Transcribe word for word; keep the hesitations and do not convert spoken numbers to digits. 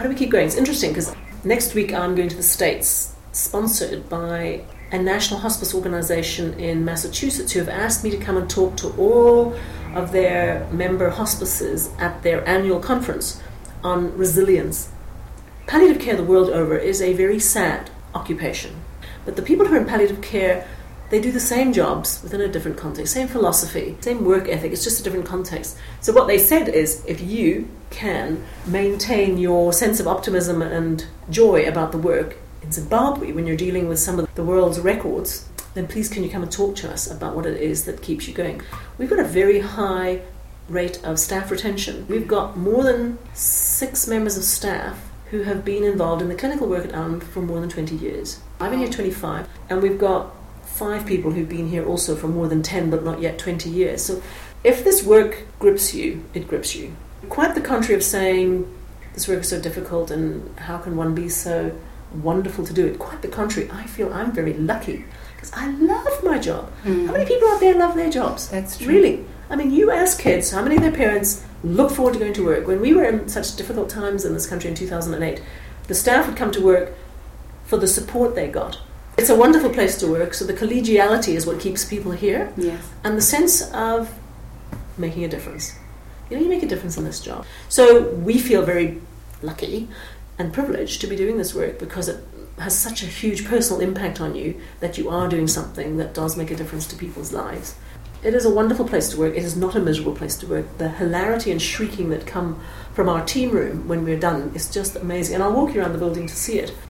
how do we keep going? It's interesting because next week I'm going to the States, sponsored by a national hospice organization in Massachusetts who have asked me to come and talk to all of their member hospices at their annual conference on resilience. Palliative care the world over is a very sad occupation, but the people who are in palliative care, they do the same jobs within a different context, same philosophy, same work ethic, it's just a different context. So what they said is, if you can maintain your sense of optimism and joy about the work in Zimbabwe when you're dealing with some of the world's records, then please can you come and talk to us about what it is that keeps you going. We've got a very high rate of staff retention. We've got more than six members of staff who have been involved in the clinical work at Allen for more than twenty years. I've been here twenty-five, and we've got five people who've been here also for more than ten, but not yet twenty years. So if this work grips you, it grips you. Quite the contrary of saying this work is so difficult and how can one be so wonderful to do it. Quite the contrary, I feel I'm very lucky because I love my job. Mm. How many people out there love their jobs? That's true. Really. I mean, you ask kids, how many of their parents look forward to going to work? When we were in such difficult times in this country in two thousand eight, the staff would come to work for the support they got. It's a wonderful place to work, so the collegiality is what keeps people here. Yes. And the sense of making a difference. You know, you make a difference in this job. So we feel very lucky and privileged to be doing this work because it has such a huge personal impact on you that you are doing something that does make a difference to people's lives. It is a wonderful place to work. It is not a miserable place to work. The hilarity and shrieking that come from our team room when we're done is just amazing. And I'll walk you around the building to see it.